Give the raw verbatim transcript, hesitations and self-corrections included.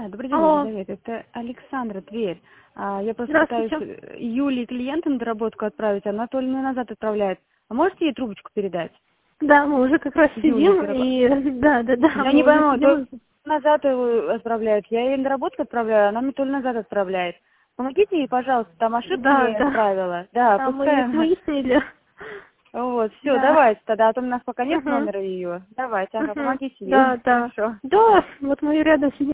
Да, добрый день, Алло. Елизавета. Это Александра, Тверь. А, Я просто пытаюсь Здравствуйте. Юлии клиента на доработку отправить, она то ли мне назад отправляет. А можете ей трубочку передать? Да, мы уже как раз Юлия сидим, Пирогова. и да, да, да, Я мы не уже пойму, то сидим. назад его отправляет. Я ей на доработку отправляю, она мне то ли назад отправляет. Помогите ей, пожалуйста, там ошибку Да, я ей да. отправила. Да, А мы их пускай. выяснили. Вот, все, Да. давайте тогда, а то у нас пока нет Угу. номера ее. Давайте, ага, Угу. помогите Да, ей. да. Хорошо. Да, вот мы рядом сидим.